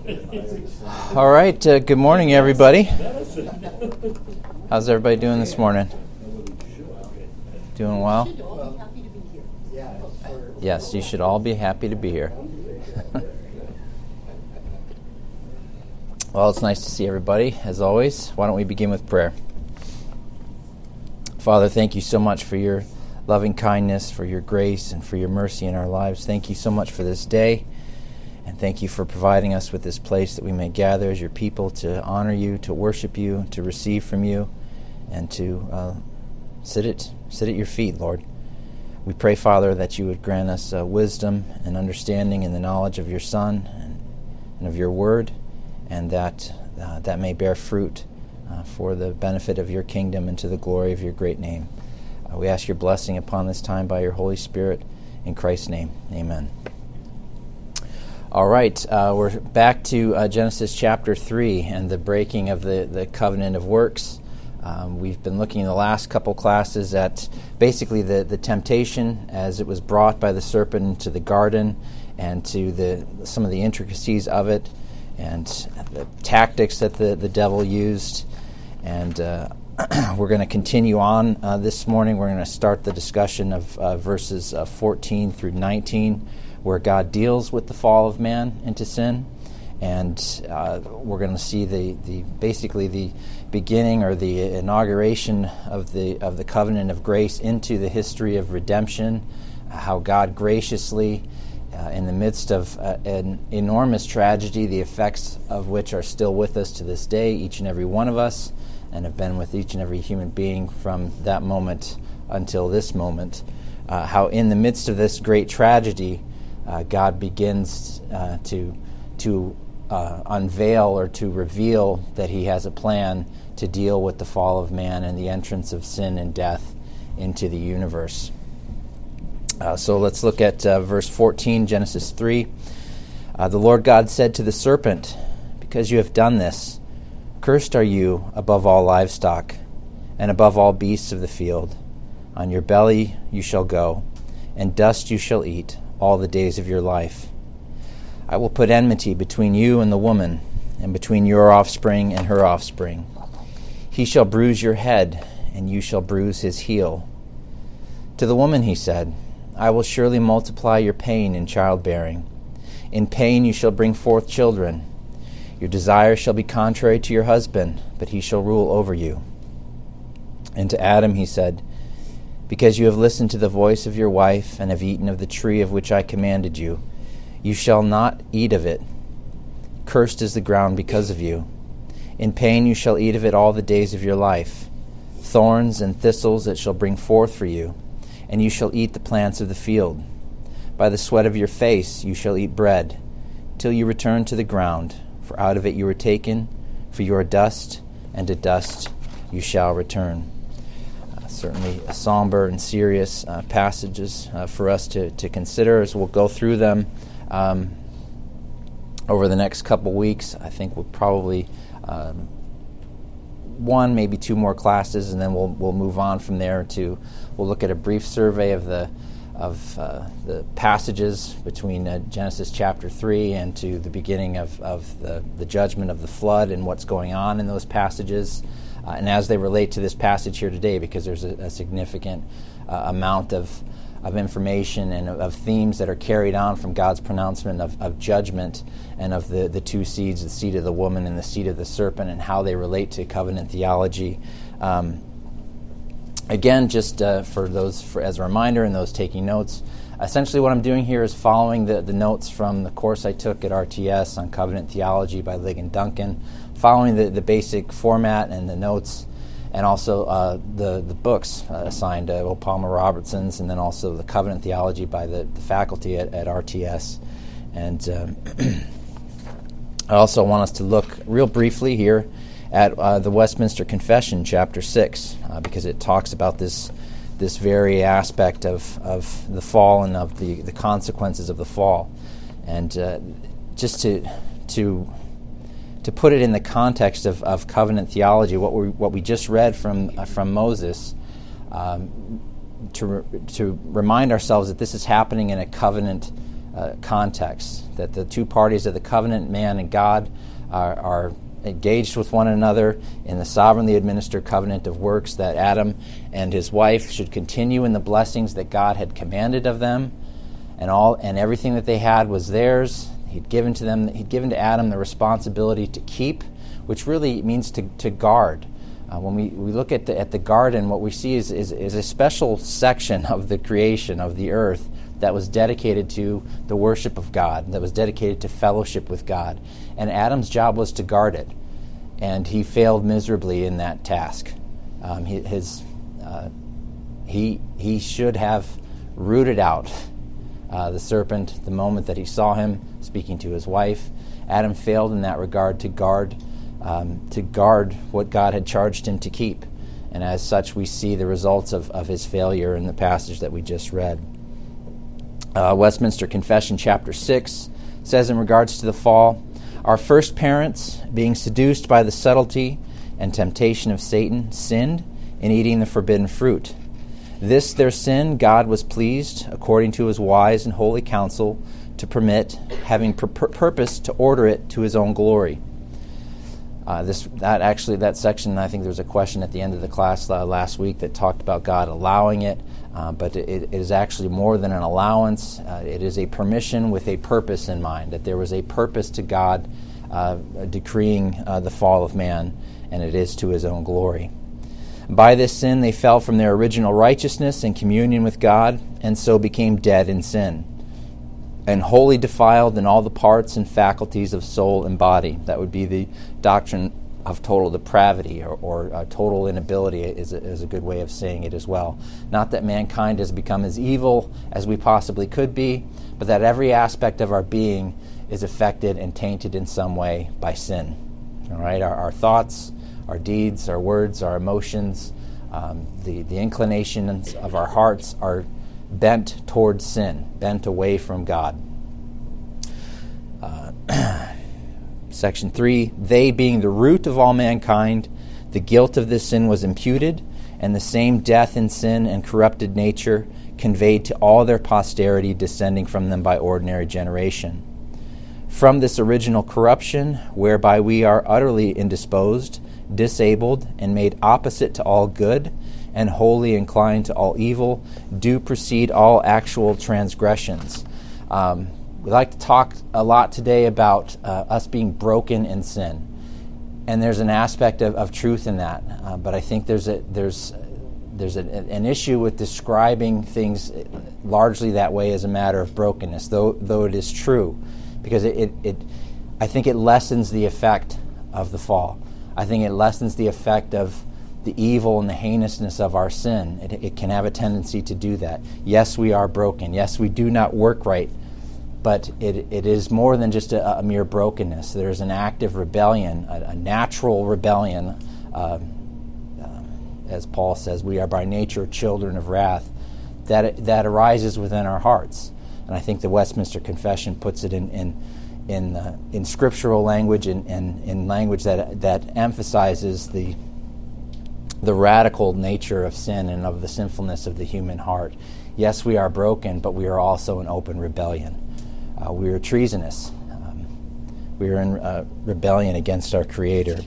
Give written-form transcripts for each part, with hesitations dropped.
All right, good morning, everybody. How's everybody doing this morning? Doing well? Yes, you should all be happy to be here. Well, it's nice to see everybody, as always. Why don't we begin with prayer? Father, thank you so much for your loving kindness, for your grace, and for your mercy in our lives. Thank you so much for this day. And thank you for providing us with this place that we may gather as your people to honor you, to worship you, to receive from you, and to sit at your feet, Lord. We pray, Father, that you would grant us wisdom and understanding in the knowledge of your Son and of your word, and that that may bear fruit for the benefit of your kingdom and to the glory of your great name. We ask your blessing upon this time by your Holy Spirit. In Christ's name, amen. All right, we're back to Genesis chapter 3 and the breaking of the covenant of works. We've been looking in the last couple classes at basically the temptation as it was brought by the serpent into the garden, and to some of the intricacies of it and the tactics that the devil used. And we're going to continue on this morning. We're going to start the discussion of verses 14 through 19, where God deals with the fall of man into sin, and we're going to see basically the beginning or the inauguration of the covenant of grace into the history of redemption. How God graciously, in the midst of an enormous tragedy, the effects of which are still with us to this day, each and every one of us, and have been with each and every human being from that moment until this moment. How in the midst of this great tragedy, God begins to unveil or to reveal that he has a plan to deal with the fall of man and the entrance of sin and death into the universe. So let's look at verse 14, Genesis 3. The Lord God said to the serpent, "Because you have done this, cursed are you above all livestock and above all beasts of the field. On your belly you shall go, and dust you shall eat all the days of your life. I will put enmity between you and the woman, and between your offspring and her offspring. He shall bruise your head, and you shall bruise his heel." To the woman he said, "I will surely multiply your pain in childbearing. In pain you shall bring forth children. Your desire shall be contrary to your husband, but he shall rule over you." And to Adam he said, "Because you have listened to the voice of your wife and have eaten of the tree of which I commanded you, you shall not eat of it. Cursed is the ground because of you. In pain you shall eat of it all the days of your life. Thorns and thistles it shall bring forth for you, and you shall eat the plants of the field. By the sweat of your face you shall eat bread, till you return to the ground, for out of it you were taken, for you are dust, and to dust you shall return." Certainly somber and serious passages for us to consider as we'll go through them over the next couple weeks. I think we'll probably one, maybe two more classes, and then we'll move on from there we'll look at a brief survey of the passages between Genesis chapter 3 and to the beginning of the judgment of the flood and what's going on in those passages. And as they relate to this passage here today, because there's a significant amount of information and of themes that are carried on from God's pronouncement of judgment and of the two seeds, the seed of the woman and the seed of the serpent, and how they relate to covenant theology. Again, just as a reminder and those taking notes, essentially what I'm doing here is following the notes from the course I took at RTS on covenant theology by Ligon Duncan, following the basic format and the notes, and also the books assigned to Palmer Robertson's, and then also the covenant theology by the faculty at RTS. And I also want us to look real briefly here at the Westminster Confession, chapter 6, because it talks about this very aspect of the fall and of the consequences of the fall. And just to put it in the context of covenant theology, what we just read from Moses, to remind ourselves that this is happening in a covenant context, that the two parties of the covenant, man and God, are engaged with one another in the sovereignly administered covenant of works, that Adam and his wife should continue in the blessings that God had commanded of them, and everything that they had was theirs. He'd given to Adam the responsibility to keep, which really means to guard. When we look at the garden, what we see is a special section of the creation of the earth that was dedicated to the worship of God, that was dedicated to fellowship with God. And Adam's job was to guard it, and he failed miserably in that task. He should have rooted out the serpent the moment that he saw him speaking to his wife. Adam failed in that regard to guard what God had charged him to keep. And as such, we see the results of his failure in the passage that we just read. Westminster Confession, chapter 6, says in regards to the fall, "Our first parents, being seduced by the subtlety and temptation of Satan, sinned in eating the forbidden fruit. This their sin God was pleased, according to his wise and holy counsel, to permit, having purpose to order it to his own glory." That section, I think there was a question at the end of the class last week that talked about God allowing it, but it is actually more than an allowance. It is a permission with a purpose in mind, that there was a purpose to God decreeing the fall of man, and it is to his own glory. By this sin they fell from their original righteousness and communion with God, and so became dead in sin, and wholly defiled in all the parts and faculties of soul and body. That would be the doctrine of total depravity, or total inability is a good way of saying it as well. Not that mankind has become as evil as we possibly could be, but that every aspect of our being is affected and tainted in some way by sin. All right, our thoughts, our deeds, our words, our emotions, the inclinations of our hearts are bent towards sin, bent away from God. Section 3, they being the root of all mankind, the guilt of this sin was imputed, and the same death in sin and corrupted nature conveyed to all their posterity descending from them by ordinary generation. From this original corruption, whereby we are utterly indisposed, disabled, and made opposite to all good, and wholly inclined to all evil, do proceed all actual transgressions. We'd like to talk a lot today about us being broken in sin, and there's an aspect of truth in that. But I think there's an issue with describing things largely that way as a matter of brokenness, though it is true, because I think it lessens the effect of the fall. I think it lessens the effect of the evil and the heinousness of our sin. It can have a tendency to do that. Yes, we are broken. Yes, we do not work right. But it is more than just a mere brokenness. There's an active rebellion, a natural rebellion. As Paul says, we are by nature children of wrath, that arises within our hearts. And I think the Westminster Confession puts it in scriptural language and in language that emphasizes the radical nature of sin and of the sinfulness of the human heart. Yes, we are broken, but we are also in open rebellion. We are treasonous. We are in rebellion against our Creator.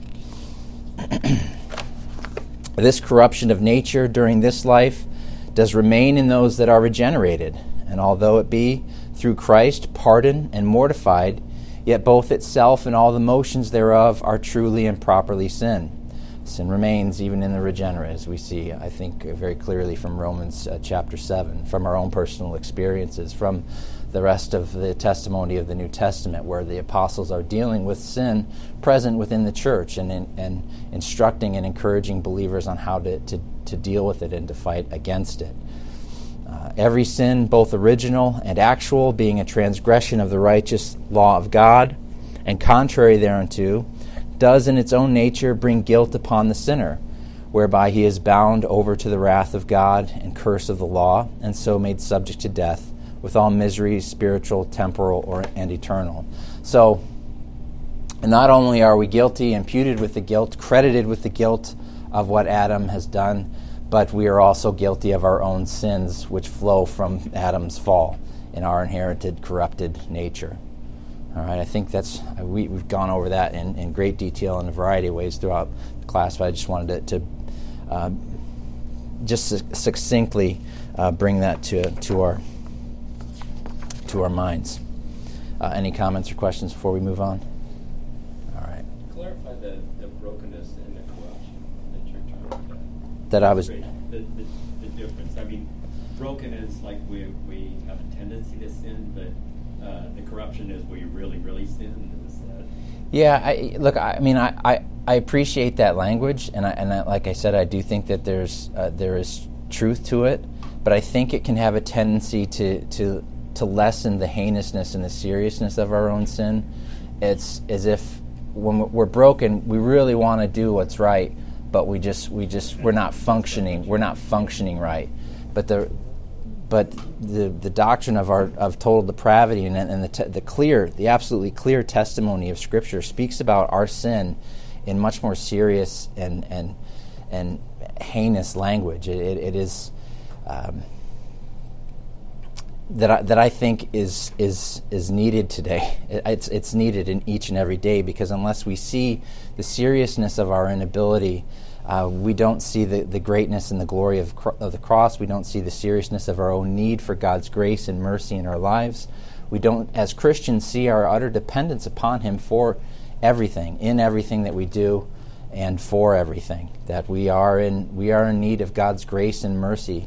This corruption of nature during this life does remain in those that are regenerated, and although it be through Christ pardoned and mortified, yet both itself and all the motions thereof are truly and properly sin. Sin remains even in the regenerate, as we see, I think, very clearly from Romans chapter 7, from our own personal experiences, from the rest of the testimony of the New Testament, where the apostles are dealing with sin present within the church and instructing and encouraging believers on how to deal with it and to fight against it. Every sin, both original and actual, being a transgression of the righteous law of God, and contrary thereunto, does in its own nature bring guilt upon the sinner, whereby he is bound over to the wrath of God and curse of the law, and so made subject to death, with all miseries, spiritual, temporal, and eternal. So, not only are we guilty, imputed with the guilt, credited with the guilt of what Adam has done, but we are also guilty of our own sins, which flow from Adam's fall. in our inherited corrupted nature. All right, I think we've gone over that in great detail in a variety of ways throughout the class, but I just wanted to just succinctly bring that to our minds. Any comments or questions before we move on? All right. Clarify the brokenness and the corruption that you're talking about. That I was... The difference. I mean, broken is like we have a tendency to sin, but the corruption is where you really, really sin. Is that... Yeah, I appreciate that language, and I, like I said, I do think that there is truth to it, but I think it can have a tendency to lessen the heinousness and the seriousness of our own sin. It's as if when we're broken, we really want to do what's right, but we're not functioning. We're not functioning right. But the doctrine of total depravity and the absolutely clear testimony of Scripture speaks about our sin in much more serious and heinous language. It is that I think is needed today. It's needed in each and every day, because unless we see the seriousness of our inability, we don't see the greatness and the glory of the cross. We don't see the seriousness of our own need for God's grace and mercy in our lives. We don't, as Christians, see our utter dependence upon Him for everything, in everything that we do, and for everything. That we are in need of God's grace and mercy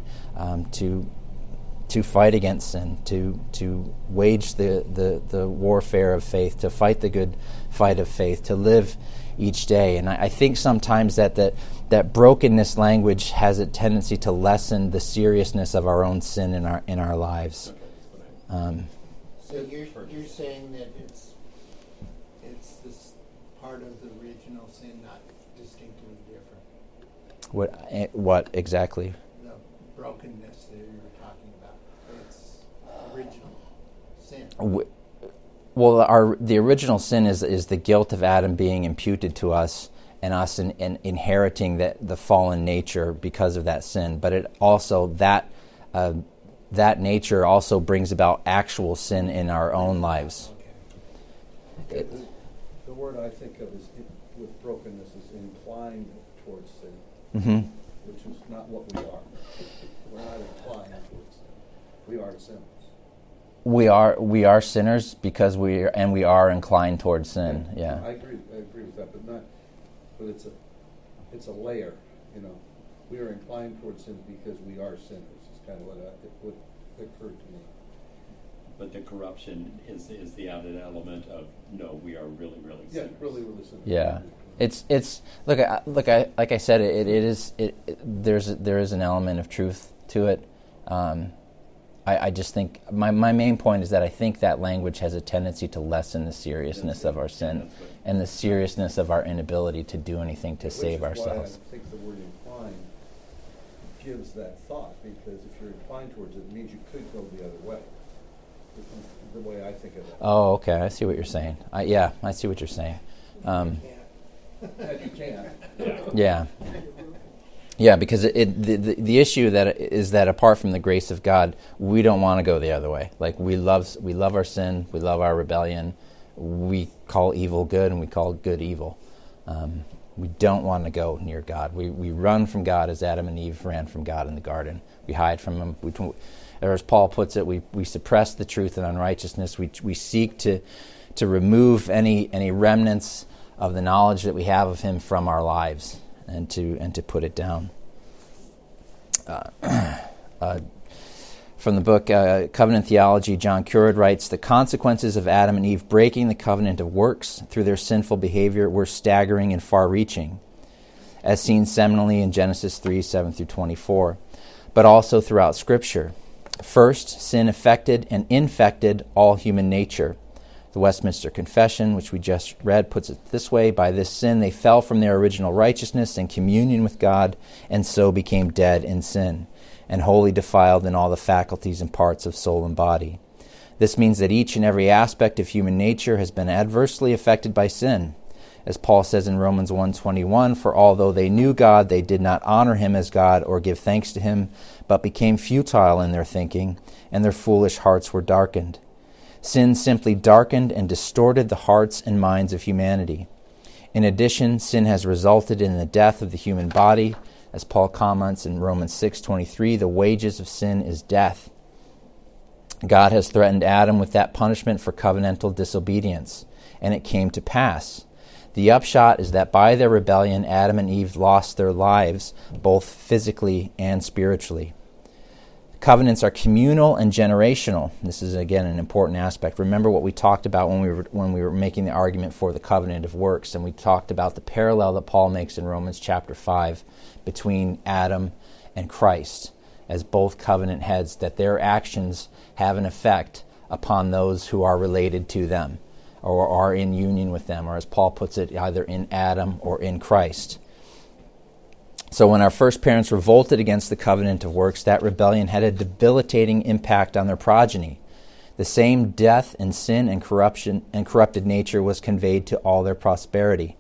to fight against sin, to wage the warfare of faith, to fight the good fight of faith, to live each day. And I think sometimes that brokenness language has a tendency to lessen the seriousness of our own sin in our lives. So you're saying that it's this part of the original sin, not distinctly different. What exactly? The brokenness that you're talking about. It's original sin. Well, the original sin is the guilt of Adam being imputed to us, and us in inheriting the fallen nature because of that sin. But it also that nature also brings about actual sin in our own lives. Okay. The word I think of with brokenness is inclined towards sin, Mm-hmm. which is not what we are. We're not inclined towards sin. We are sinners. We are sinners because we are inclined towards sin. Yeah. I agree with that, but it's a layer, We are inclined towards sin because we are sinners. It's kind of what occurred to me. But the corruption is the added element of no, we are really, really sinners. Yeah, really, really sinners. Yeah. It's like I said, there is an element of truth to it. I just think my main point is that I think that language has a tendency to lessen the seriousness of our sin and the seriousness of our inability to do anything to save ourselves. I think the word inclined gives that thought, because if you're inclined towards it, it means you could go the other way. The way I think of it. Oh, okay. I see what you're saying. I see what you're saying. You can. Yeah. Yeah, because the issue is that apart from the grace of God, we don't want to go the other way. Like we love our sin, we love our rebellion. We call evil good and we call good evil. We don't want to go near God. We run from God as Adam and Eve ran from God in the garden. We hide from Him. Or as Paul puts it, we suppress the truth and unrighteousness. We seek to remove any remnants of the knowledge that we have of Him from our lives, and to put it down. From the book Covenant Theology, John Currid writes, "The consequences of Adam and Eve breaking the covenant of works through their sinful behavior were staggering and far-reaching, as seen seminally in Genesis 3:7-24, but also throughout Scripture. First, sin affected and infected all human nature. The Westminster Confession, which we just read, puts it this way: by this sin they fell from their original righteousness and communion with God, and so became dead in sin, and wholly defiled in all the faculties and parts of soul and body. This means that each and every aspect of human nature has been adversely affected by sin, As Paul says in Romans 1:21, for although they knew God, they did not honor him as God or give thanks to him, but became futile in their thinking, and their foolish hearts were darkened. Sin simply darkened and distorted the hearts and minds of humanity. In addition, sin has resulted in the death of the human body. As Paul comments in Romans 6:23, the wages of sin is death. God has threatened Adam with that punishment for covenantal disobedience, and it came to pass. The upshot is that by their rebellion, Adam and Eve lost their lives, both physically and spiritually. Covenants are communal and generational. This is, again, an important aspect. Remember what we talked about when we were making the argument for the covenant of works, and we talked about the parallel that Paul makes in Romans chapter 5 between Adam and Christ as both covenant heads, that their actions have an effect upon those who are related to them or are in union with them, or as Paul puts it, either in Adam or in Christ. So when our first parents revolted against the covenant of works, that rebellion had a debilitating impact on their progeny. The same death and sin and corruption and corrupted nature was conveyed to all their posterity,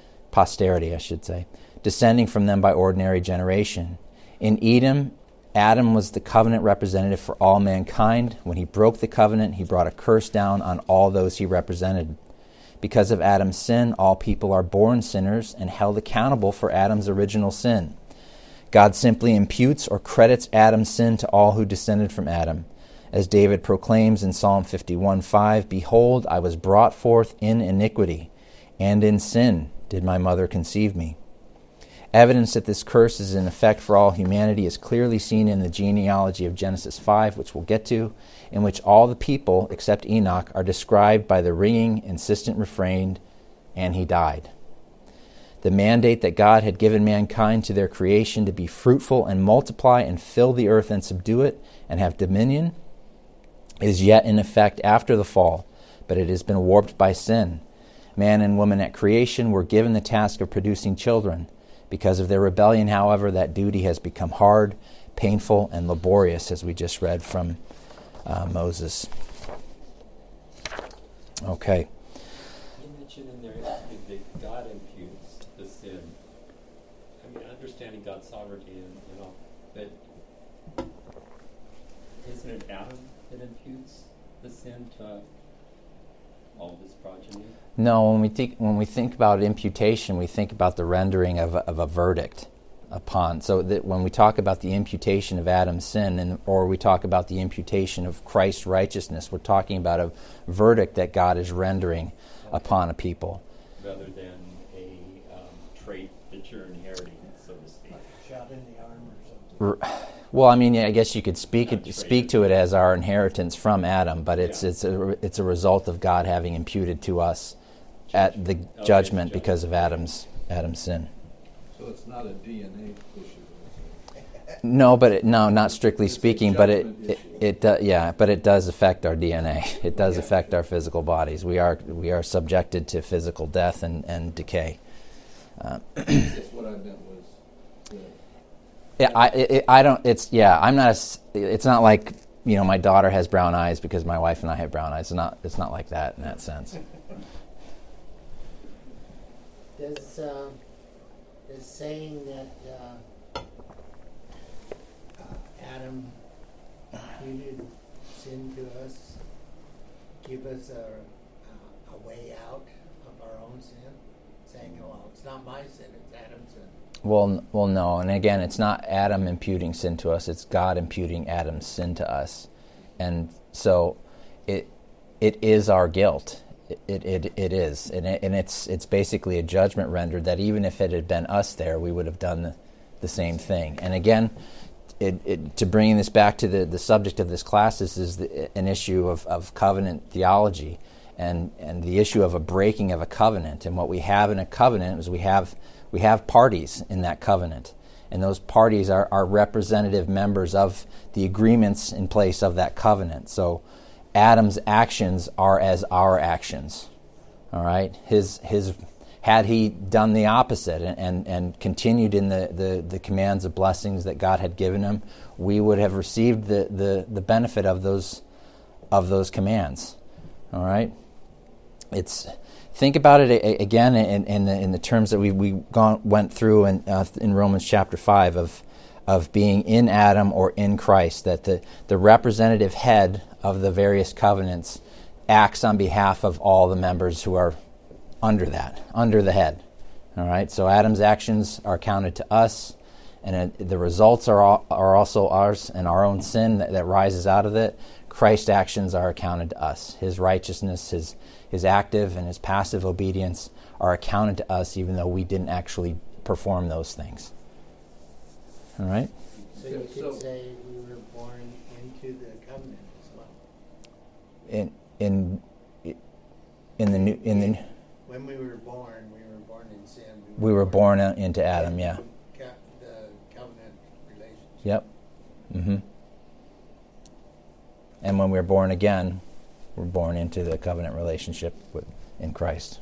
descending from them by ordinary generation. In Edom, Adam was the covenant representative for all mankind. When he broke the covenant, he brought a curse down on all those he represented. Because of Adam's sin, all people are born sinners and held accountable for Adam's original sin. God simply imputes or credits Adam's sin to all who descended from Adam. As David proclaims in Psalm 51:5, behold, I was brought forth in iniquity, and in sin did my mother conceive me. Evidence that this curse is in effect for all humanity is clearly seen in the genealogy of Genesis 5, which we'll get to, in which all the people, except Enoch, are described by the ringing, insistent refrain, and he died. The mandate that God had given mankind to their creation to be fruitful and multiply and fill the earth and subdue it and have dominion is yet in effect after the fall, but it has been warped by sin. Man and woman at creation were given the task of producing children. Because of their rebellion, however, that duty has become hard, painful, and laborious, as we just read from Moses. Okay. You mentioned in there that God imputes the sin. I mean, understanding God's sovereignty and all, but isn't it Adam that imputes the sin to all of his progeny? No, when we think about imputation, we think about the rendering of a verdict upon. So that when we talk about the imputation of Adam's sin, or we talk about the imputation of Christ's righteousness, we're talking about a verdict that God is rendering upon a people, rather than a trait that you're inheriting, so to speak. Shot in the arm or something. Well, I mean, I guess you could speak to it as our inheritance from Adam, but it's a result of God having imputed to us at the judgment because of Adam's sin. So it's not a DNA issue. No, not strictly It's a speaking, but judgment it does affect our DNA. It does affect our physical bodies. We are subjected to physical death and decay. That's what I meant was. It's not like, my daughter has brown eyes because my wife and I have brown eyes. It's not like that in that sense. Does saying that Adam imputed sin to us give us a way out of our own sin? Saying, well, it's not my sin, it's Adam's sin. Well, no. And again, it's not Adam imputing sin to us. It's God imputing Adam's sin to us. And so it is our guilt. It is. And it's basically a judgment rendered that even if it had been us there, we would have done the same thing. And again, to bring this back to the subject of this class, this is an issue of covenant theology and the issue of a breaking of a covenant. And what we have in a covenant is we have parties in that covenant. And those parties are representative members of the agreements in place of that covenant. So Adam's actions are as our actions. All right? His had he done the opposite and continued in the commands of blessings that God had given him, we would have received the benefit of those commands. All right? think about it again in the terms that we went through in Romans chapter 5 of being in Adam or in Christ, that the representative head of the various covenants acts on behalf of all the members who are under the head. All right, so Adam's actions are counted to us, and the results are also ours, and our own sin that rises out of it. Christ's actions are accounted to us. His righteousness, his active and his passive obedience are accounted to us, even though we didn't actually perform those things. All right? So you could say we were born into the covenant as well. When we were born in sin. We were born into Adam, yeah. The covenant relationship. Yep. Mm-hmm. And when we're born again, we're born into the covenant relationship in Christ.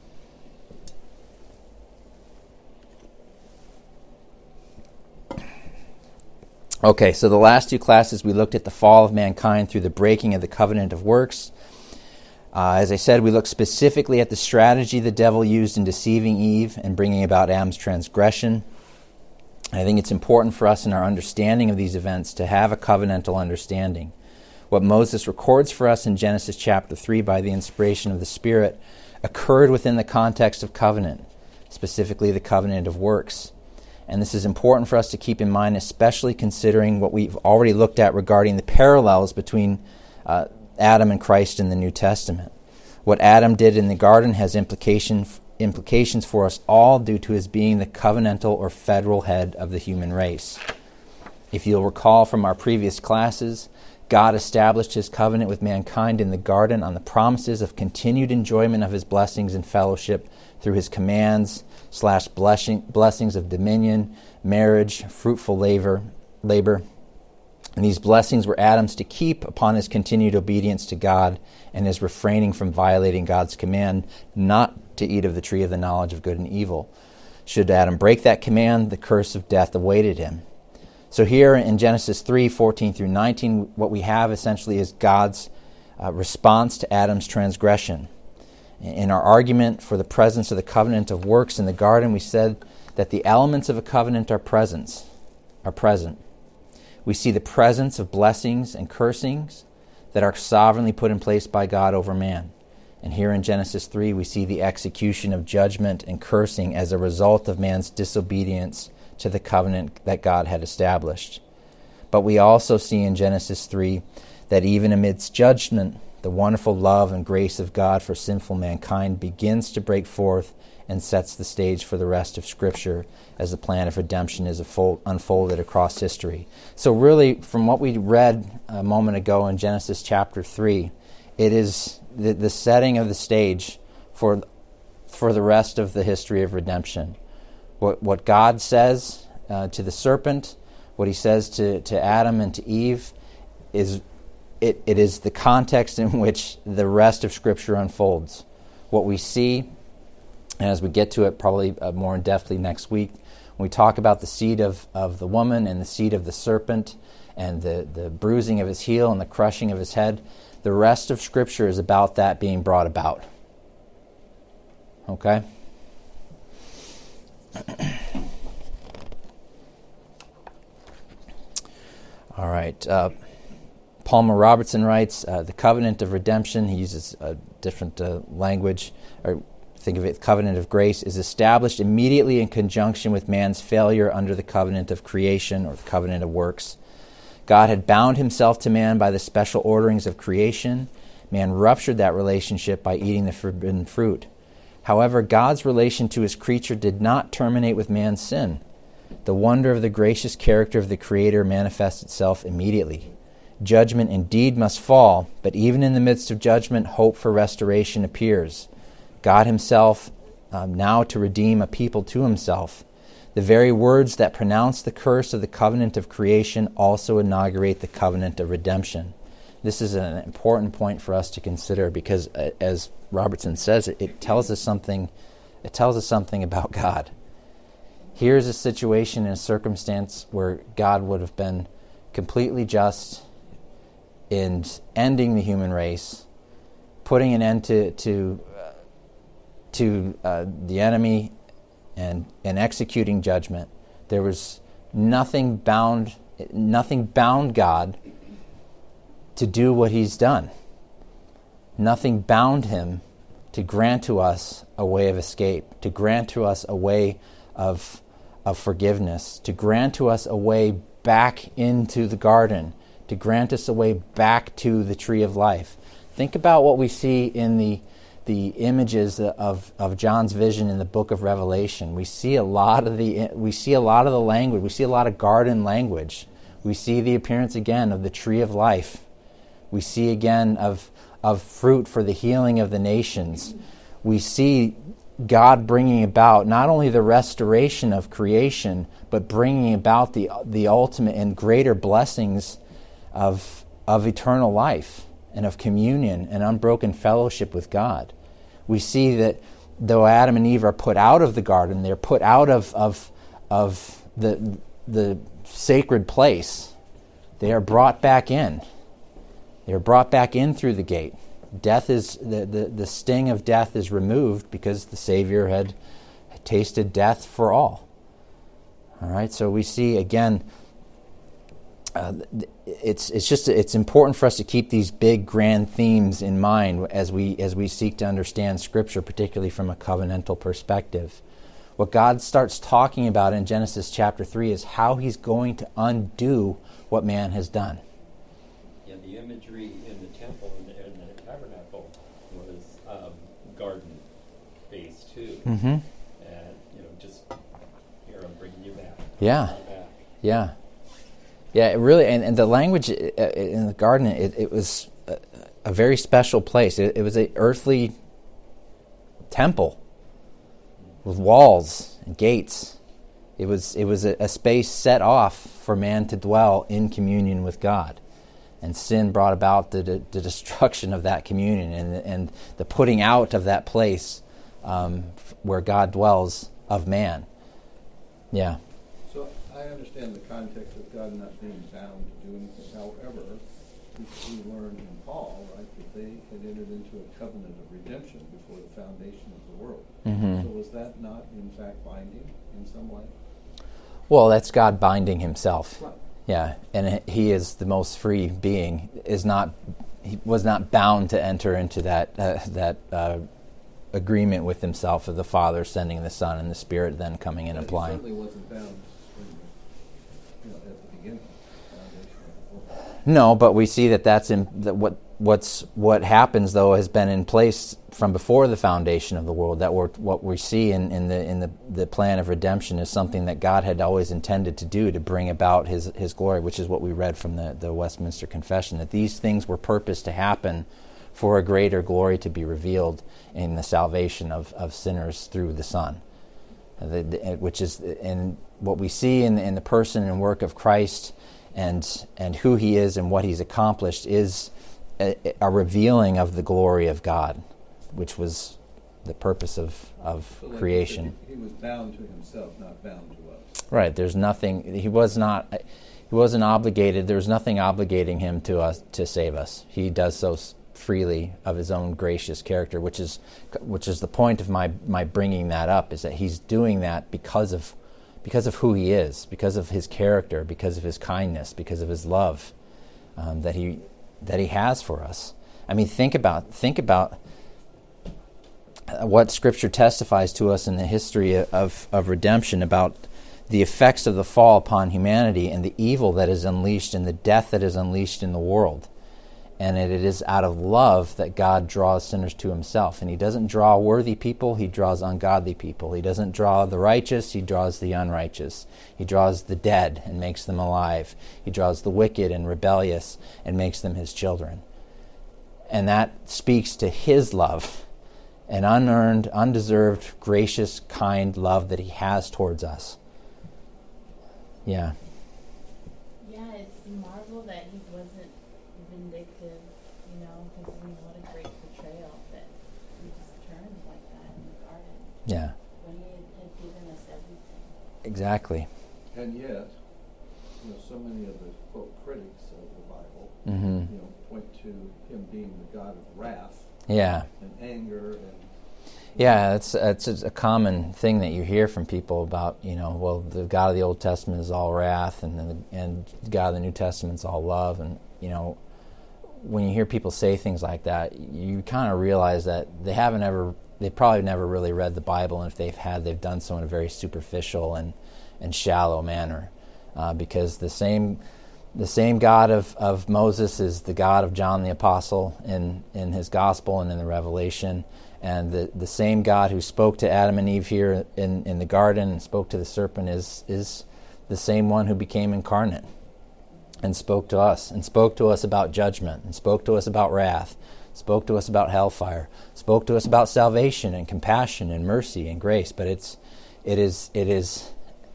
Okay, so the last two classes we looked at the fall of mankind through the breaking of the covenant of works. As I said, we looked specifically at the strategy the devil used in deceiving Eve and bringing about Adam's transgression. I think it's important for us in our understanding of these events to have a covenantal understanding. What Moses records for us in Genesis chapter 3 by the inspiration of the Spirit occurred within the context of covenant, specifically the covenant of works. And this is important for us to keep in mind, especially considering what we've already looked at regarding the parallels between Adam and Christ in the New Testament. What Adam did in the garden has implications for us all due to his being the covenantal or federal head of the human race. If you'll recall from our previous classes, God established his covenant with mankind in the garden on the promises of continued enjoyment of his blessings and fellowship through his commands / blessings of dominion, marriage, fruitful labor. And these blessings were Adam's to keep upon his continued obedience to God and his refraining from violating God's command not to eat of the tree of the knowledge of good and evil. Should Adam break that command, the curse of death awaited him. So here in Genesis 3:14 through 19, what we have essentially is God's response to Adam's transgression. In our argument for the presence of the covenant of works in the garden, we said that the elements of a covenant are present. We see the presence of blessings and cursings that are sovereignly put in place by God over man. And here in Genesis 3, we see the execution of judgment and cursing as a result of man's disobedience to the covenant that God had established. But we also see in Genesis 3 that even amidst judgment, the wonderful love and grace of God for sinful mankind begins to break forth and sets the stage for the rest of Scripture as the plan of redemption is unfolded across history. So really, from what we read a moment ago in Genesis chapter 3, it is the setting of the stage for the rest of the history of redemption. What God says to the serpent, what he says to Adam and to Eve, is it is the context in which the rest of Scripture unfolds. What we see, and as we get to it probably more in-depthly next week, when we talk about the seed of the woman and the seed of the serpent and the bruising of his heel and the crushing of his head, the rest of Scripture is about that being brought about. Okay? All right. Palmer Robertson writes, the covenant of redemption, he uses a different language, or think of it, covenant of grace, is established immediately in conjunction with man's failure under the covenant of creation or the covenant of works. God had bound himself to man by the special orderings of creation. Man ruptured that relationship by eating the forbidden fruit. However, God's relation to his creature did not terminate with man's sin. The wonder of the gracious character of the Creator manifests itself immediately. Judgment indeed must fall, but even in the midst of judgment, hope for restoration appears. God himself, now to redeem a people to himself. The very words that pronounce the curse of the covenant of creation also inaugurate the covenant of redemption. This is an important point for us to consider because, as Robertson says, it tells us something. It tells us something about God. Here's a situation and a circumstance where God would have been completely just in ending the human race, putting an end to to the enemy and executing judgment. There was nothing bound God to do what he's done. Nothing bound him to grant to us a way of escape, to grant to us a way of forgiveness, to grant to us a way back into the garden, to grant us a way back to the tree of life. Think about what we see in the images of John's vision in the book of Revelation. We see a lot of the language. We see a lot of garden language. We see the appearance again of the tree of life. We see again of fruit for the healing of the nations. We see God bringing about not only the restoration of creation, but bringing about the ultimate and greater blessings of eternal life and of communion and unbroken fellowship with God. We see that though Adam and Eve are put out of the garden, they're put out of the sacred place. They are brought back in. They are brought back in through the gate. Death is the sting of death is removed because the Savior had tasted death for all. All right, so we see again. It's important for us to keep these big grand themes in mind as we seek to understand Scripture, particularly from a covenantal perspective. What God starts talking about in Genesis chapter 3 is how He's going to undo what man has done. Yeah, the imagery in the temple and the tabernacle was garden-based too. Mm-hmm. And just here I'm bringing you back. Yeah, yeah. Yeah, it really, and the language in the garden, it was a very special place. It was an earthly temple with walls and gates. It was a space set off for man to dwell in communion with God. And sin brought about the destruction of that communion and the putting out of that place where God dwells of man. Yeah. So I understand the context of God not being bound to do anything. However, we learned in Paul, right, that they had entered into a covenant of redemption before the foundation of the world. Mm-hmm. So was that not, in fact, binding in some way? Well, that's God binding himself. Right. Yeah, and he is the most free being. He was not bound to enter into that agreement with himself of the Father sending the Son and the Spirit then coming and applying. He certainly wasn't bound at the beginning, the foundation of the world. No, but we see that's what happens though has been in place from before the foundation of the world. That what we see in the plan of redemption is something that God had always intended to do to bring about His glory, which is what we read from the Westminster Confession. That these things were purposed to happen for a greater glory to be revealed in the salvation of sinners through the Son, which is in what we see in the person and work of Christ. And who He is and what He's accomplished is a revealing of the glory of God, which was the purpose of So like creation. He was bound to Himself, not bound to us. Right. There's nothing. He wasn't obligated. There was nothing obligating Him to us to save us. He does so freely of His own gracious character, which is the point of my bringing that up, is that He's doing that because of who He is, because of His character, because of His kindness, because of His love that He has for us. I mean, think about what Scripture testifies to us in the history of redemption about the effects of the fall upon humanity and the evil that is unleashed and the death that is unleashed in the world. And it is out of love that God draws sinners to Himself. And He doesn't draw worthy people, He draws ungodly people. He doesn't draw the righteous, He draws the unrighteous. He draws the dead and makes them alive. He draws the wicked and rebellious and makes them His children. And that speaks to His love, an unearned, undeserved, gracious, kind love that He has towards us. Yeah. Yeah, it's a marvel that He wasn't vindictive, because what a great portrayal that He just turned like that in the garden. Yeah. When He had given us everything. Exactly. And yet, so many of the quote critics of the Bible, Mm-hmm. point to Him being the God of wrath Yeah. and anger and Yeah, it's a common thing that you hear from people about, well, the God of the Old Testament is all wrath, and the God of the New Testament is all love, and when you hear people say things like that, you kind of realize that they probably never really read the Bible, and if they've done so in a very superficial and shallow manner, because the same God of Moses is the God of John the Apostle in his Gospel and in the Revelation. And the same God who spoke to Adam and Eve here in the garden and spoke to the serpent is the same one who became incarnate and spoke to us about judgment, and spoke to us about wrath, spoke to us about hellfire, spoke to us about salvation and compassion and mercy and grace. But it's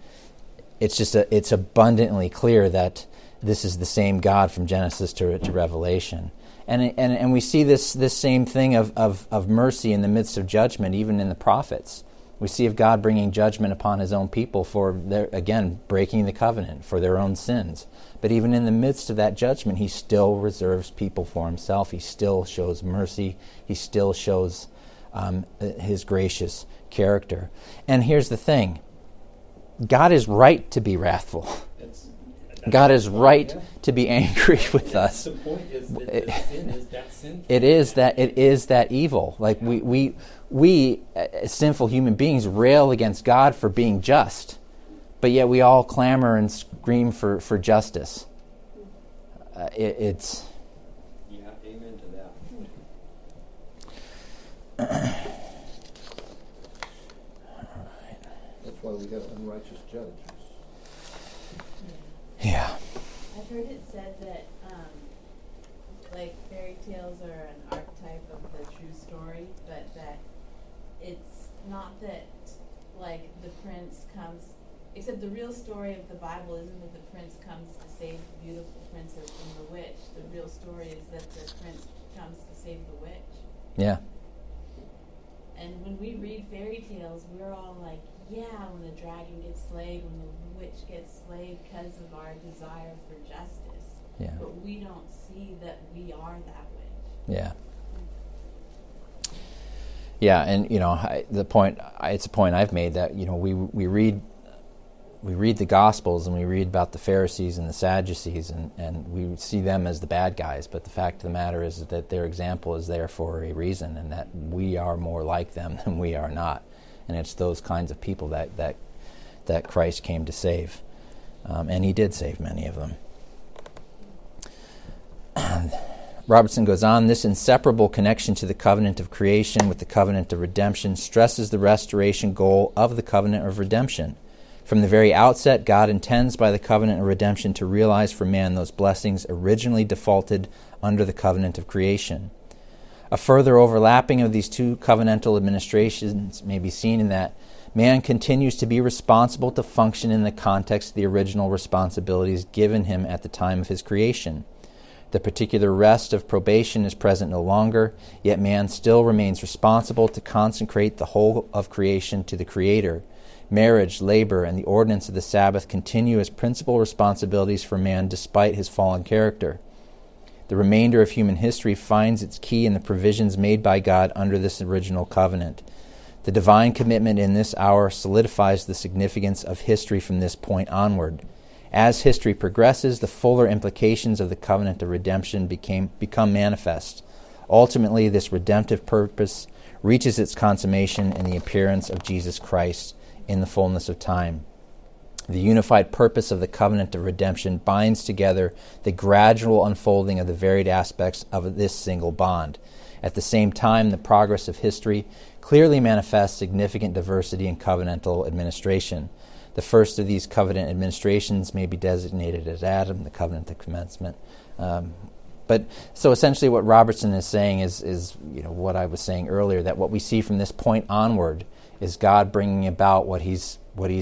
abundantly clear that this is the same God from Genesis to Revelation. And we see this same thing of mercy in the midst of judgment, even in the prophets. We see of God bringing judgment upon his own people for breaking the covenant, for their own sins. But even in the midst of that judgment, he still reserves people for himself. He still shows mercy. He still shows his gracious character. And here's the thing. God is right to be wrathful. God is right to be angry with us. The point is that the sin is that sinful. It is that evil. Like we as sinful human beings rail against God for being just, but yet we all clamor and scream for justice. It's yeah, amen to that. That's why we have unrighteous judges. yeah. I've heard it said that like fairy tales are an archetype of the true story, but that it's not that like the prince comes, except the real story of the Bible isn't that the prince comes to save the beautiful princess from the witch. The real story is that the prince comes to save the witch. Yeah. And when we read fairy tales, we're all like, yeah, when the dragon gets slayed, when the witch gets slayed because of our desire for justice. Yeah. But we don't see that we are that witch. Yeah. Yeah, and it's a point I've made that we read the Gospels and we read about the Pharisees and the Sadducees and we see them as the bad guys, but the fact of the matter is that their example is there for a reason, and that we are more like them than we are not, and it's those kinds of people that Christ came to save, and he did save many of them. Robertson goes on, this inseparable connection to the covenant of creation with the covenant of redemption stresses the restoration goal of the covenant of redemption. From the very outset, God intends by the covenant of redemption to realize for man those blessings originally defaulted under the covenant of creation. A further overlapping of these two covenantal administrations may be seen in that man continues to be responsible to function in the context of the original responsibilities given him at the time of his creation. The particular rest of probation is present no longer, yet man still remains responsible to consecrate the whole of creation to the Creator. Marriage, labor, and the ordinance of the Sabbath continue as principal responsibilities for man despite his fallen character. The remainder of human history finds its key in the provisions made by God under this original covenant. The divine commitment in this hour solidifies the significance of history from this point onward. As history progresses, the fuller implications of the covenant of redemption become manifest. Ultimately, this redemptive purpose reaches its consummation in the appearance of Jesus Christ in the fullness of time. The unified purpose of the covenant of redemption binds together the gradual unfolding of the varied aspects of this single bond. At the same time, the progress of history clearly manifests significant diversity in covenantal administration. The first of these covenant administrations may be designated as Adam, the covenant of commencement. But so essentially what Robertson is saying is what I was saying earlier, that what we see from this point onward is God bringing about what he's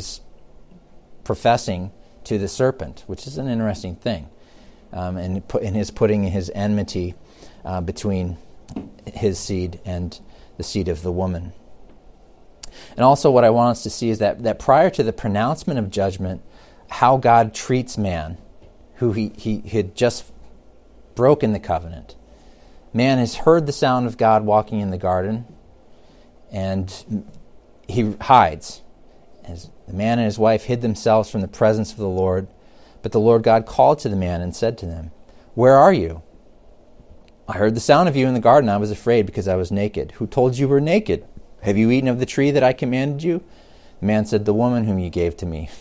professing to the serpent, which is an interesting thing, and in his putting his enmity between his seed and the seed of the woman. And also what I want us to see is that prior to the pronouncement of judgment, how God treats man, who he had just broken the covenant. Man has heard the sound of God walking in the garden, and he hides. As the man and his wife hid themselves from the presence of the Lord, but the Lord God called to the man and said to them, "Where are you?" "I heard the sound of you in the garden. I was afraid because I was naked." "Who told you were naked? Have you eaten of the tree that I commanded you?" The man said, "The woman whom you gave to me,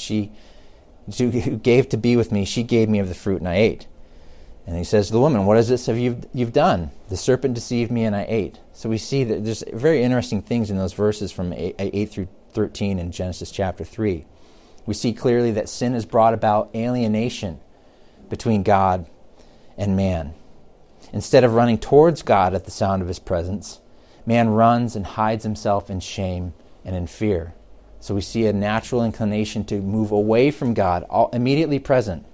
who gave to be with me, she gave me of the fruit and I ate." And he says to the woman, "What is this you've done? The serpent deceived me and I ate." So we see that there's very interesting things in those verses from 8 through 13 in Genesis chapter 3. We see clearly that sin has brought about alienation between God and man. Instead of running towards God at the sound of his presence, man runs and hides himself in shame and in fear. So we see a natural inclination to move away from God, immediately present.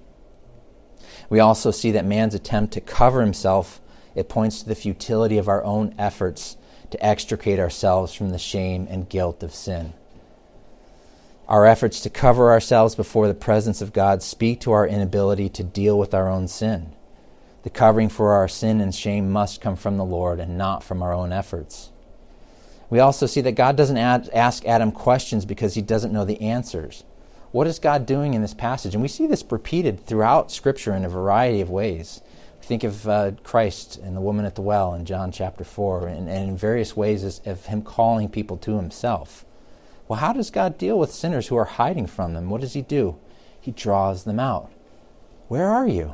We also see that man's attempt to cover himself, it points to the futility of our own efforts to extricate ourselves from the shame and guilt of sin. Our efforts to cover ourselves before the presence of God speak to our inability to deal with our own sin. The covering for our sin and shame must come from the Lord and not from our own efforts. We also see that God doesn't ask Adam questions because he doesn't know the answers. What is God doing in this passage? And we see this repeated throughout Scripture in a variety of ways. Think of Christ and the woman at the well in John chapter 4, and in various ways of him calling people to himself. Well, how does God deal with sinners who are hiding from him? What does he do? He draws them out. Where are you?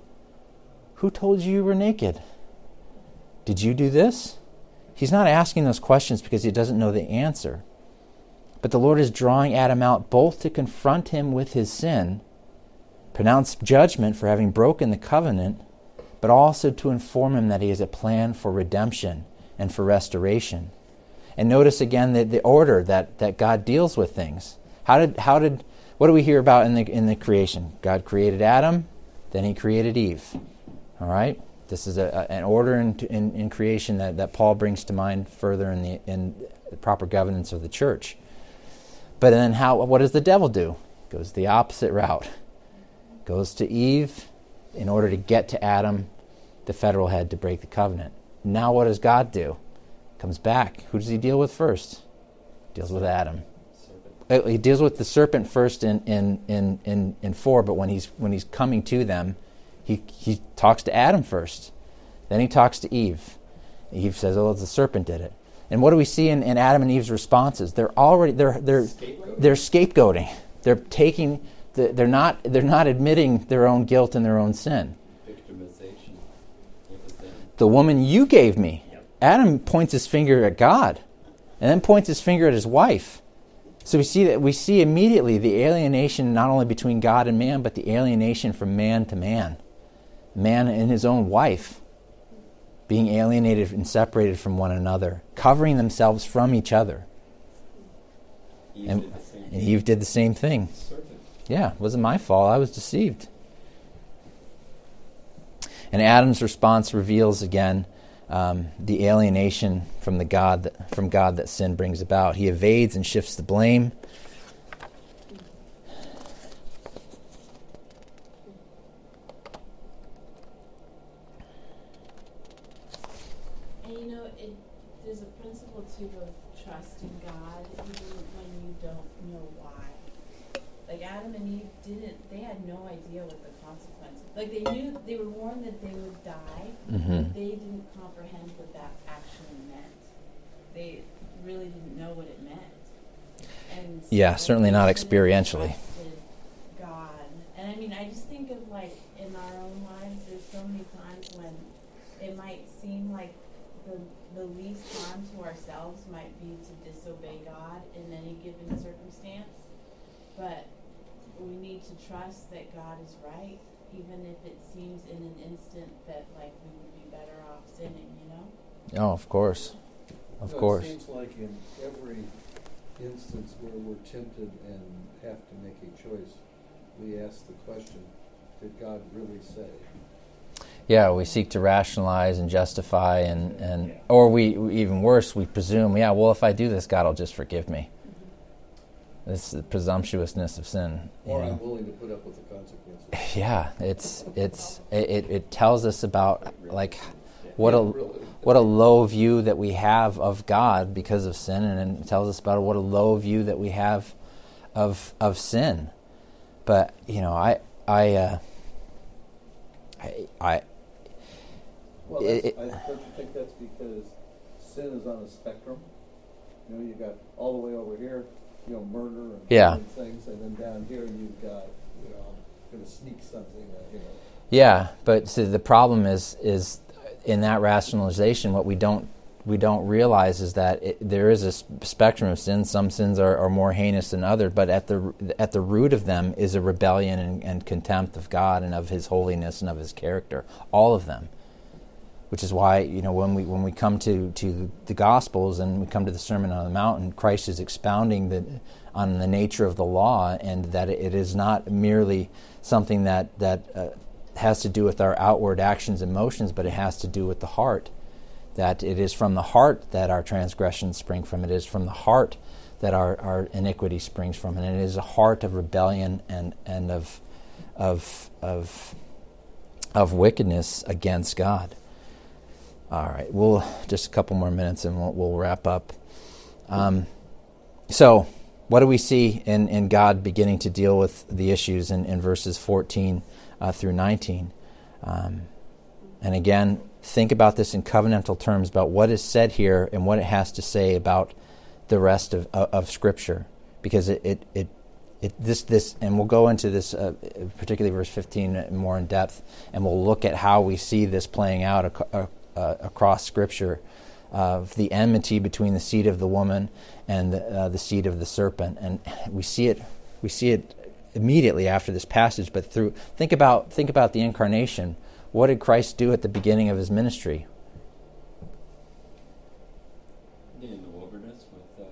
Who told you were naked? Did you do this? He's not asking those questions because he doesn't know the answer. But the Lord is drawing Adam out both to confront him with his sin, pronounce judgment for having broken the covenant, but also to inform him that he has a plan for redemption and for restoration. And notice again the order that God deals with things. What do we hear about in the creation? God created Adam, then he created Eve. All right? This is an order in creation that Paul brings to mind further in the proper governance of the church. But then what does the devil do? Goes the opposite route. Goes to Eve in order to get to Adam, the federal head, to break the covenant. Now what does God do? Comes back. Who does he deal with first? Deals with Adam. He deals with the serpent first in 4, but when he's coming to them, he talks to Adam first. Then he talks to Eve. Eve says, "Oh, the serpent did it." And what do we see in Adam and Eve's responses? They're scapegoating. They're not admitting their own guilt and their own sin. Victimization. The woman you gave me. Yep. Adam points his finger at God, and then points his finger at his wife. So we see immediately the alienation not only between God and man, but the alienation from man to man. Man and his own wife being alienated and separated from one another, covering themselves from each other. And Eve did the same thing. Yeah, it wasn't my fault. I was deceived. And Adam's response reveals again the alienation from God that sin brings about. He evades and shifts the blame. There's a principle too of trusting God even when you don't know why. Like Adam and Eve they had no idea what the consequences. Like they were warned that they would die, but they didn't comprehend what that actually meant. They really didn't know what it meant. And yeah, certainly not experientially. God. And I mean, I just think of like in our own lives, there's so many times when it might seem like the least harm to ourselves might be to disobey God in any given circumstance, but we need to trust that God is right, even if it seems in an instant that like we would be better off sinning, you know? Oh, of course. Of course. It seems like in every instance where we're tempted and have to make a choice, we ask the question, did God really say? Yeah, we seek to rationalize and justify, or we even worse, we presume, well, if I do this, God will just forgive me. This is the presumptuousness of sin. Or I'm willing to put up with the consequences. Yeah, it tells us about like what what a low view that we have of God because of sin, and it tells us about what a low view that we have of sin. But I Well, don't you think that's because sin is on a spectrum? You got all the way over here, murder and things, and then down here you've got, going to sneak something, Yeah, but see, the problem is in that rationalization, what we don't realize is that there is a spectrum of sins. Some sins are more heinous than others, but at the root of them is a rebellion and contempt of God and of His holiness and of His character. All of them, which is why when we come to the Gospels and we come to the Sermon on the Mount, Christ is expounding on the nature of the law, and that it is not merely something that has to do with our outward actions and motions, but it has to do with the heart. That it is from the heart that our transgressions spring from. It is from the heart that our iniquity springs from, and it is a heart of rebellion and of wickedness against God. All right, we'll just a couple more minutes and we'll wrap up. So, what do we see in God beginning to deal with the issues in verses 14 through 19? And again, think about this in covenantal terms, about what is said here and what it has to say about the rest of Scripture, because this, and we'll go into this, particularly verse 15, more in depth, and we'll look at how we see this playing out across Scripture, of the enmity between the seed of the woman and the seed of the serpent, and we see it immediately after this passage. But think about the incarnation. What did Christ do at the beginning of His ministry? In the wilderness with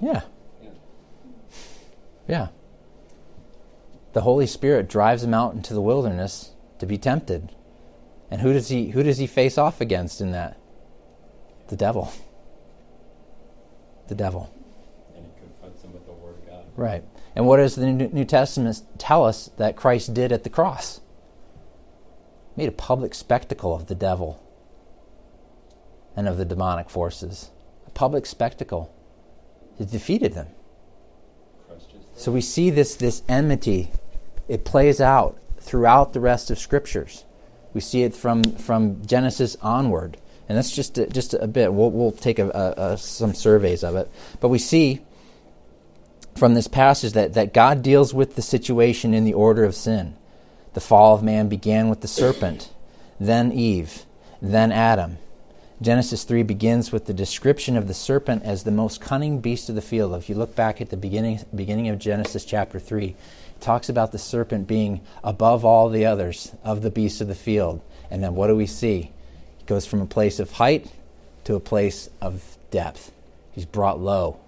Yeah. The Holy Spirit drives Him out into the wilderness to be tempted. And who does he face off against in that? The devil. The devil. And He confronts Him with the Word of God. Right. And what does the New Testament tell us that Christ did at the cross? Made a public spectacle of the devil and of the demonic forces. A public spectacle. He defeated them. So we see this enmity. It plays out throughout the rest of Scriptures. We see it from Genesis onward. And that's just a bit. We'll take some surveys of it. But we see from this passage that God deals with the situation in the order of sin. The fall of man began with the serpent, then Eve, then Adam. Genesis 3 begins with the description of the serpent as the most cunning beast of the field. If you look back at the beginning of Genesis chapter 3, it talks about the serpent being above all the others of the beasts of the field. And then what do we see? He goes from a place of height to a place of depth. He's brought low.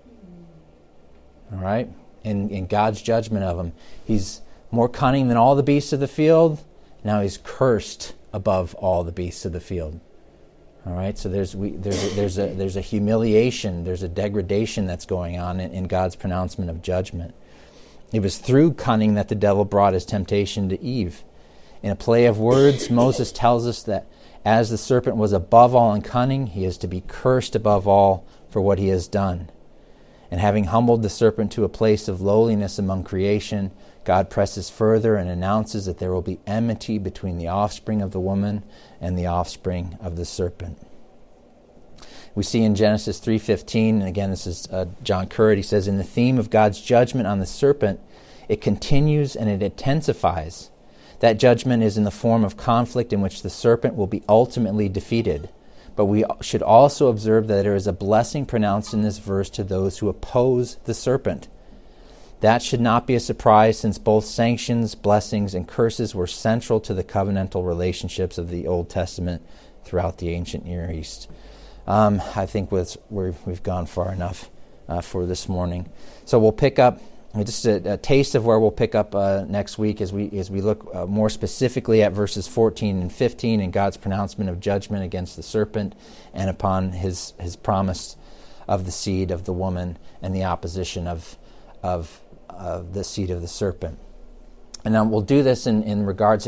All right? In God's judgment of him, he's more cunning than all the beasts of the field. Now he's cursed above all the beasts of the field. All right, so there's a humiliation, there's a degradation that's going on in God's pronouncement of judgment. It was through cunning that the devil brought his temptation to Eve. In a play of words, Moses tells us that as the serpent was above all in cunning, he is to be cursed above all for what he has done. And having humbled the serpent to a place of lowliness among creation, God presses further and announces that there will be enmity between the offspring of the woman and the offspring of the serpent. We see in Genesis 3:15, and again this is John Currid, he says, in the theme of God's judgment on the serpent, it continues and it intensifies. That judgment is in the form of conflict in which the serpent will be ultimately defeated. But we should also observe that there is a blessing pronounced in this verse to those who oppose the serpent. That should not be a surprise, since both sanctions, blessings, and curses were central to the covenantal relationships of the Old Testament throughout the ancient Near East. I think we've gone far enough for this morning. So we'll pick up just a taste of where we'll pick up next week as we look more specifically at verses 14 and 15 and God's pronouncement of judgment against the serpent and upon his promise of the seed of the woman and the opposition of the seed of the serpent. And we'll do this in regards of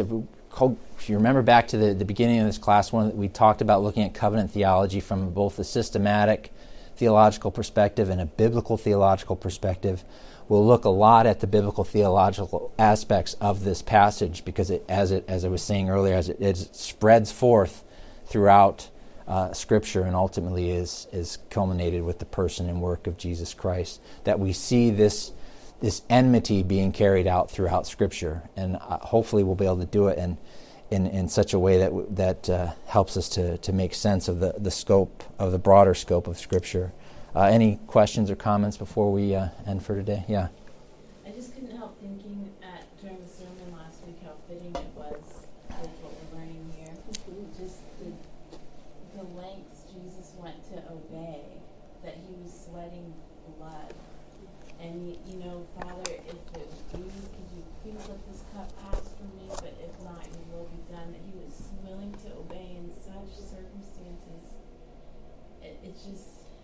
if you remember back to the beginning of this class, we talked about looking at covenant theology from both a systematic theological perspective and a biblical theological perspective. We'll look a lot at the biblical theological aspects of this passage because as I was saying earlier, as it spreads forth throughout Scripture and ultimately is culminated with the person and work of Jesus Christ, that we see this enmity being carried out throughout Scripture, and hopefully we'll be able to do it in such a way that helps us to make sense of the scope of the broader scope of Scripture. Any questions or comments before we end for today? Yeah. I just couldn't help thinking during the sermon last week how fitting it was with what we're learning here. Just the lengths Jesus went to obey, that he was sweating blood. And, Father, if it was you, could you please let this cup pass from me? But if not, your will be done. That he was willing to obey in such circumstances. It's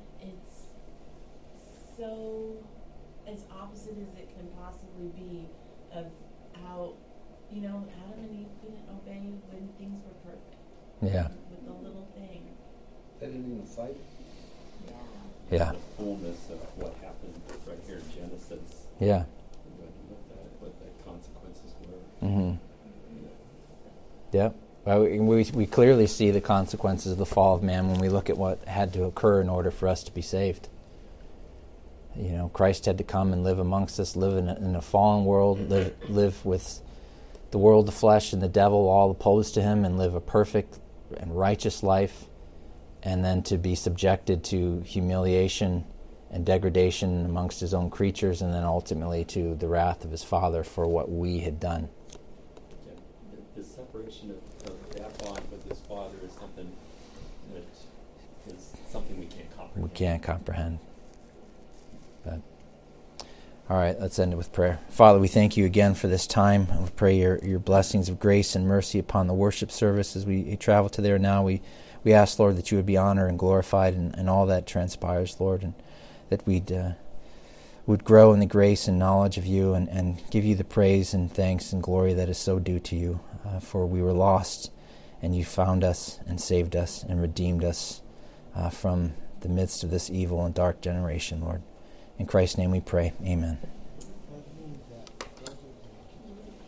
so as opposite as it can possibly be of how, Adam and Eve couldn't obey when things were perfect. Yeah. With the little thing. They didn't even fight. Yeah. The fullness of what happened right here in Genesis. Yeah. What the consequences were. Mm-hmm. Yeah. Well, we clearly see the consequences of the fall of man when we look at what had to occur in order for us to be saved. Christ had to come and live amongst us, live in a fallen world, live with the world, the flesh, and the devil all opposed to him, and live a perfect and righteous life, and then to be subjected to humiliation and degradation amongst his own creatures, and then ultimately to the wrath of his Father for what we had done. Yeah, the separation of that bond with his Father is something that is something we can't comprehend. We can't comprehend. But all right, let's end it with prayer. Father, we thank you again for this time. We pray your blessings of grace and mercy upon the worship service as we travel to there now. We ask, Lord, that you would be honored and glorified in all that transpires, Lord, and that would grow in the grace and knowledge of you and give you the praise and thanks and glory that is so due to you. For we were lost, and you found us and saved us and redeemed us from the midst of this evil and dark generation, Lord. In Christ's name we pray. Amen.